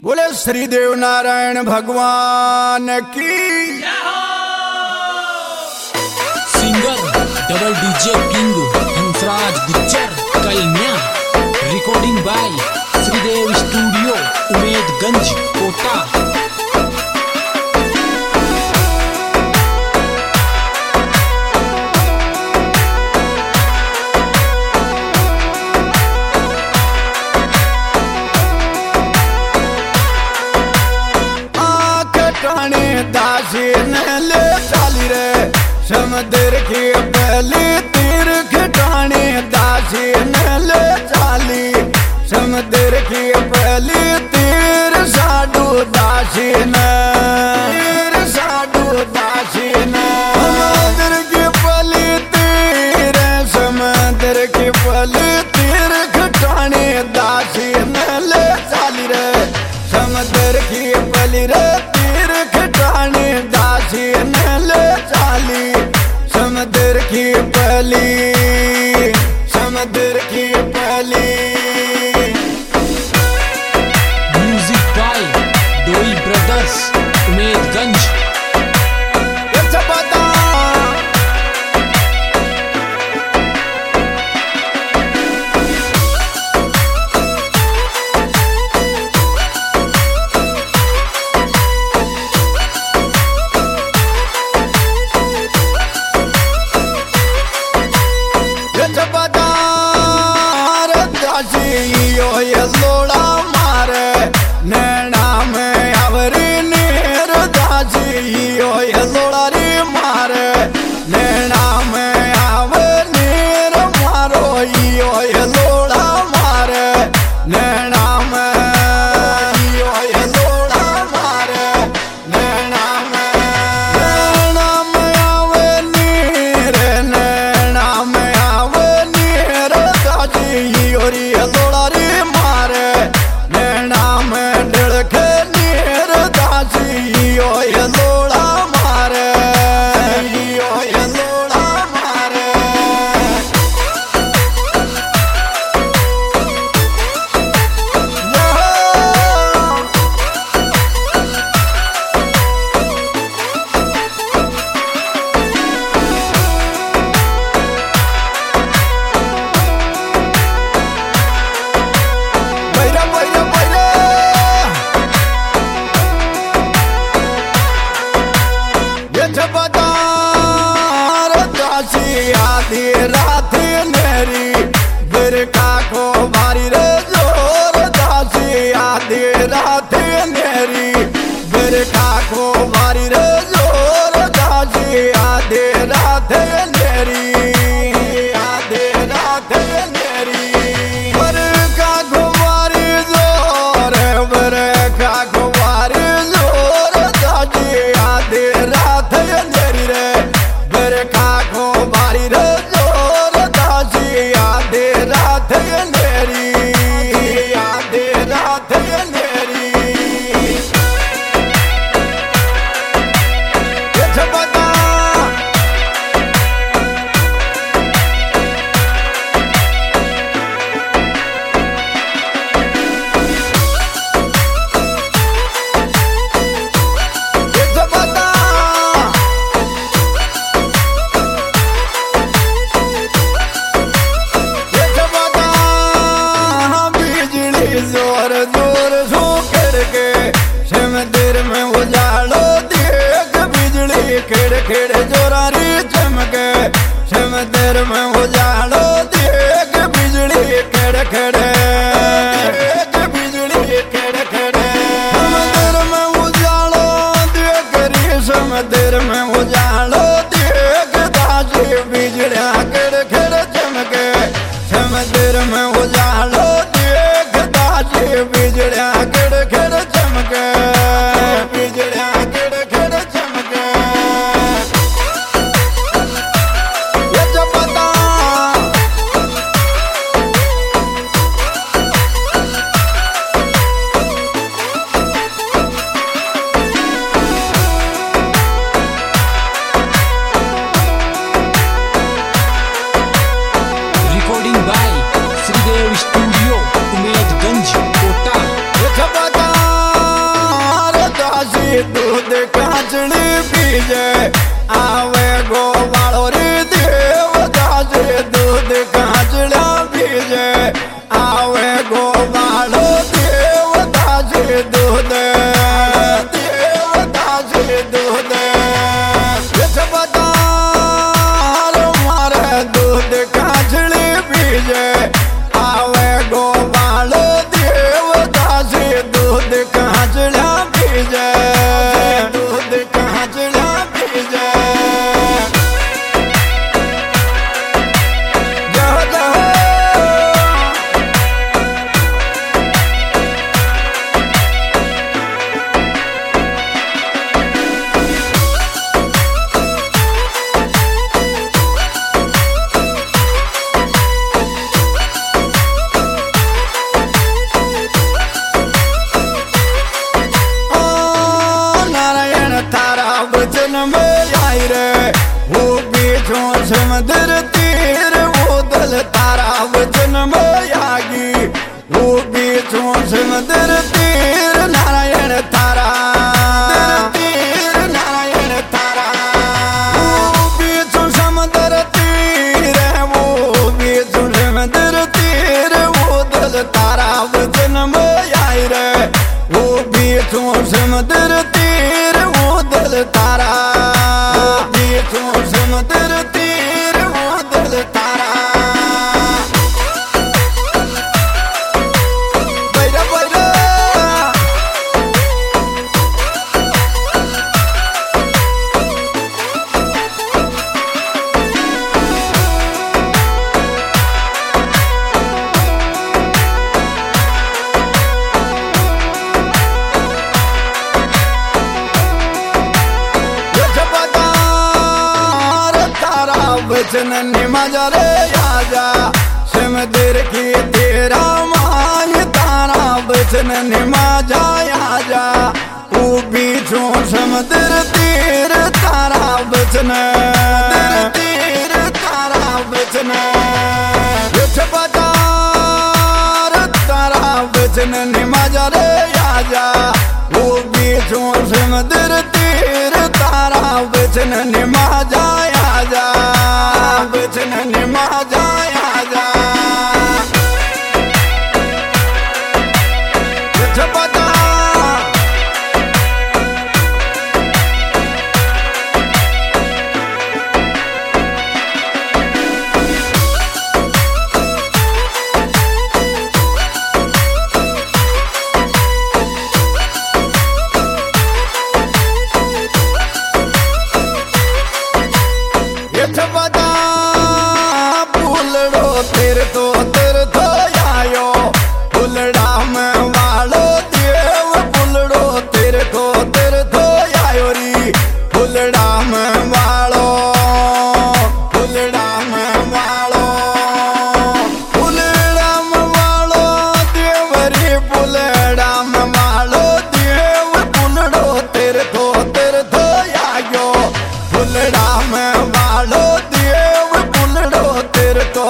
बोले श्री देव नारायण भगवान की। Singer double DJ king Hansraj Gujjar Kalmiya. Recording by Shridev studio Umedganj Kota. दासी ने ले चाली रे समुद्र की पहली तीर खिटानी। दासी ने ले चाली समुद्र की पहली तीर साडू दासी ने तीर साडू दासी ने। समुद्र की पहली तीर समुद्र की पहली तीर खिटानी। दासी ने ले चाली रे समुद्र की पहली रे दासी ने ले चाली समुद्र की पहली समुद्र की पहली। Music by Doi brothers Umedganj. ये लोड़ा मारे नैना में आवरी नीर। दासी ये लोड़ा री मारे नैना में आवे नीर। मारो ये लोड़ा मारे नैना में ये लोड़ा मारे नैना में आवे नीर नैना में आवे नीर। दासी ये लोड़ा री मारे नैना में ढड़के नीर। दासी ये लोड़ा मारे ये लोड़ा मारे। आधी रात नेरी बिरका को मारी रे जोर। दासी आधी रात नेरी बिरका को मारी रे जोर। दासी आधी रात नेरी आधी रात नेरी बिरका को मारी जोर बिरका को मारी जोर। दासी आधी रात नेरी रे बिरका को मारी रे जोर। दासी आधी रात नेरी आधी रात नेरी। बता जोर जोर सो करके समुद्र में उजालो देख। बिजली खेड़ खेड़ जोरा री चमके समुद्र में उजालो देख। बिजली खेड़ खेड़ बिजली खेड़ खेड़ समुद्र में उजालो देख री समुद्र में उजालो देख। दासी बिजलियां खेड़ खेड़ चमके समुद्र में उजालो बिजलियां खेड़ खेड़ चमके बिजलियां खेड़ खेड़ चमके। ये जब पता कांचड़ी बीजे आवे गोवालो रे देवदास दूध कांचड़ा बीजे आवे गोवालो देवदास दूध देवदास दूध बदार मारे दूध कांचड़ी बीजे आवे गोवालो देवदास दूध कांचड़ा बीजे दूध कांचड़ा बीजे वचन में आई रे वो बीचों समुद्र तीर वो दल तारा वचन में आगी वो बीचों समुद्र तीर नारायण तारा तीर नारायण तारा वो बीचों समुद्र तीर वो बीचों समुद्र तीर वो दल तारा वचन में आई रे वो बीचों समुद्र तीर वो दल तारा बीचों समुद्र तीर वो दल तारा बैरा बैरा वचन निमाजा रे आजा समुद्र की तेरा मान तारा वचन निमाजा आजा वो बीचों समुद्र तीर तारा वचन तीर तारा वचन बदार तारा वचन निमाजा रे आजा वो बीचों समुद्र तीर तारा वचन निमाजा आजा वचन निमाजा आजा बदा तेरे तो आयो बुलड़ा में वालो देव बुलड़ो तेरे तो आयो री बुलड़ा में वालो बुलड़ा में वालो बुलड़ा में वालो देव री बुलड़ा में वालो देव बुलड़ो तेरे तो आयो बुलड़ा में वालो देव बुलड़ो तेरे तो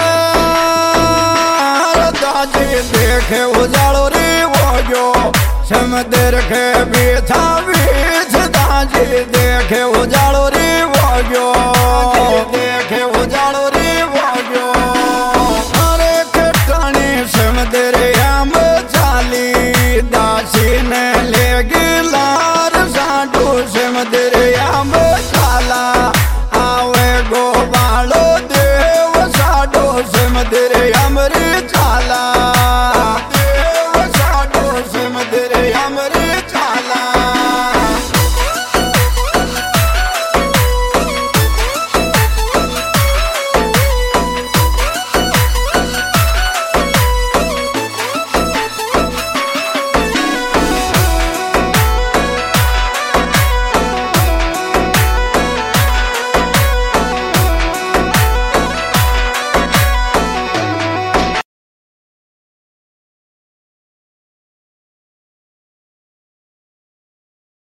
रे दाजी देखे उजालो रे वो जो समंदर के बीथा बीच दाजी देखे उजालो रे वो जो देखे